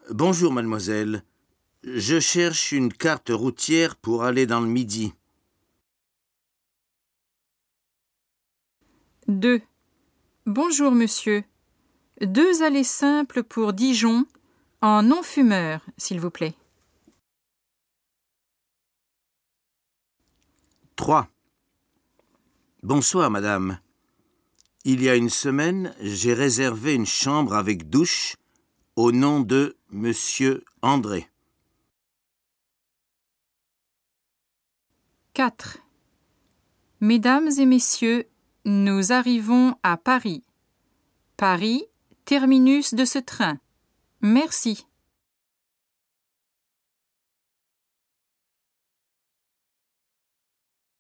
Bonjour, mademoiselle. Je cherche une carte routière pour aller dans le Midi. 2. Bonjour, monsieur. 2 allées simples pour Dijon en non-fumeur, s'il vous plaît. 3. Bonsoir, madame. Il y a une semaine, j'ai réservé une chambre avec douche au nom de Monsieur André. 4. Mesdames et messieurs, nous arrivons à Paris. Paris, terminus de ce train. Merci.